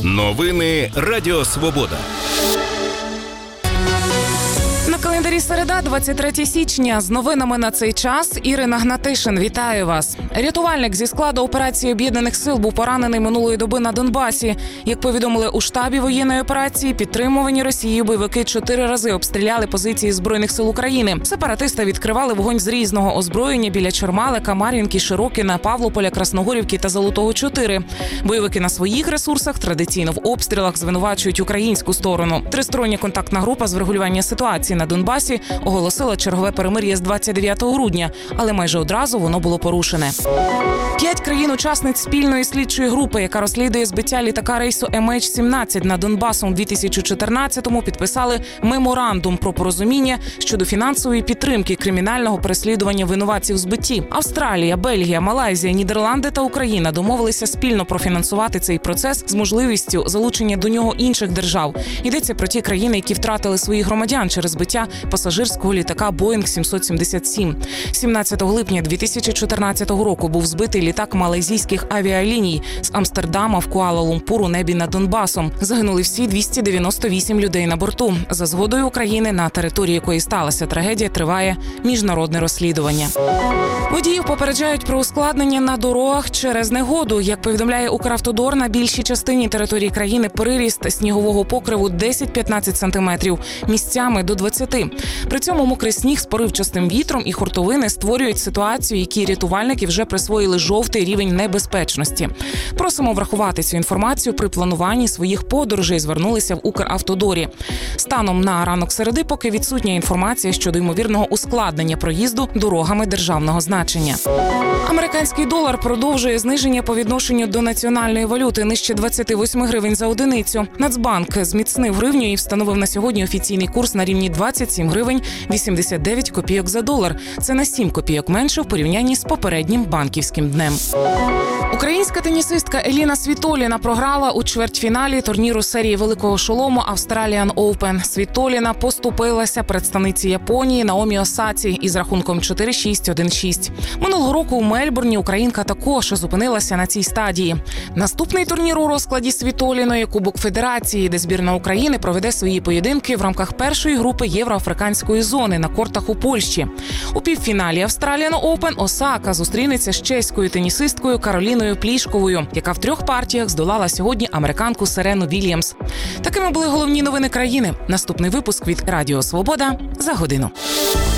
Новини Радіо Свобода. На календарі середа, 23 січня. З новинами на цей час Ірина Гнатишин. Вітаю вас. Рятувальник зі складу операції Об'єднаних сил був поранений минулої доби на Донбасі. Як повідомили у штабі воєнної операції, підтримувані Росією бойовики 4 рази обстріляли позиції Збройних сил України. Сепаратисти відкривали вогонь з різного озброєння біля Чормалика, Мар'їнки, Широкіна, Павлополя, Красногорівки та Золотого 4. Бойовики на своїх ресурсах традиційно в обстрілах звинувачують українську сторону. Тристороння контактна група з врегулювання ситуації на Донбасі оголосила чергове перемир'я з 29 грудня, але майже одразу воно було порушене. 5 країн-учасниць спільної слідчої групи, яка розслідує збиття літака рейсу MH17 над Донбасом у 2014-му, підписали меморандум про порозуміння щодо фінансової підтримки кримінального переслідування винуватців в збитті. Австралія, Бельгія, Малайзія, Нідерланди та Україна домовилися спільно профінансувати цей процес з можливістю залучення до нього інших держав. Йдеться про ті країни, які втратили своїх громадян через збиття пасажирського літака Boeing 777. 17 липня 2014 року був збитий літак малайзійських авіаліній з Амстердама в Куала-Лумпур у небі над Донбасом. Загинули всі 298 людей на борту. За згодою України, на території якої сталася трагедія, триває міжнародне розслідування. Водіїв попереджають про ускладнення на дорогах через негоду. Як повідомляє Укравтодор, на більшій частині території країни приріст снігового покриву 10-15 сантиметрів, місцями до 20. При цьому мокрий сніг з поривчастим вітром і хуртовини створюють ситуацію, якій рятувальники вже присвоїли жовтий рівень небезпечності. Просимо врахувати цю інформацію при плануванні своїх подорожей, звернулися в Укравтодорі. Станом на ранок середи поки відсутня інформація щодо ймовірного ускладнення проїзду дорогами державного значення. Американський долар продовжує зниження по відношенню до національної валюти нижче 28 гривень за одиницю. Нацбанк зміцнив гривню і встановив на сьогодні офіційний курс на рівні 27 гривень 89 копійок за долар. Це на 7 копійок менше в порівнянні з попереднім банківським днем. Українська тенісистка Еліна Світоліна програла у чвертьфіналі турніру серії Великого Шолому Australian Open. Світоліна поступилася представниці Японії Наомі Осаці із рахунком 4-6, 1-6. Минулого року у Мельбурні українка також зупинилася на цій стадії. Наступний турнір у розкладі Світоліної – Кубок Федерації, де збірна України проведе свої поєдинки в рамках першої групи євроафриканської зони на кортах у Польщі. У півфіналі Australian Open Осака зустрінеться з чеською тенісисткою Кароліною Плішковою, яка в 3 партіях здолала сьогодні американку Серену Вільямс. Такими були головні новини країни. Наступний випуск від Радіо Свобода за годину.